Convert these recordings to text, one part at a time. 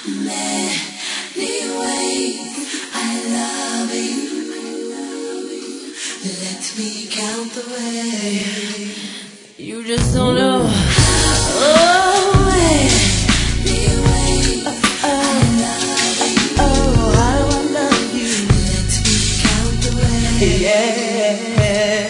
Many ways I love you. Let me count the way. You just don't know. Oh, many ways I love you. Oh, how I love you. Let me count the way. Yeah.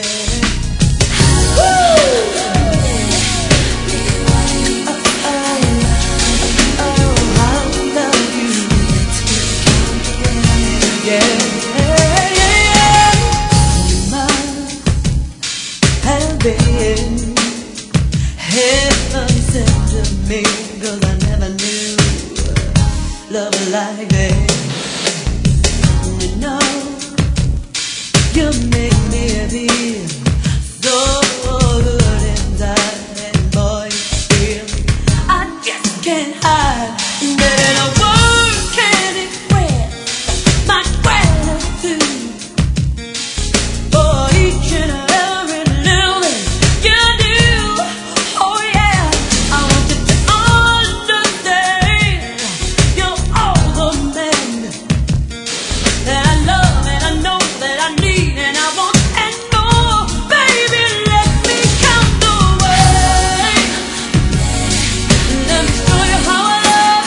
Heaven sent to me, 'cause I never knew love like that. You know, you make me feel so good inside, and boy, I just can't hide that in a word can't express my gratitude for each and every little thing you do. Oh yeah, I want you to understand you're all the man that I love and I know that I need and I want and more. Baby, let me count the way. Let me show you how I love.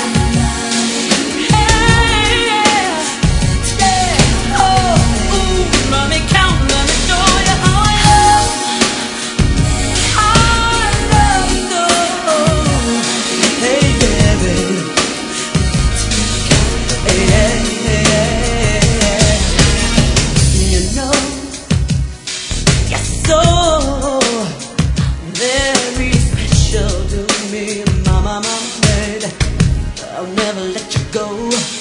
Hey, yeah, yeah. Oh, ooh, let me count, let me show you how I love. I love you so. Hey, baby. Hey, yeah, yeah. You know, you're so very special to me, mama, baby. I'll never let you go.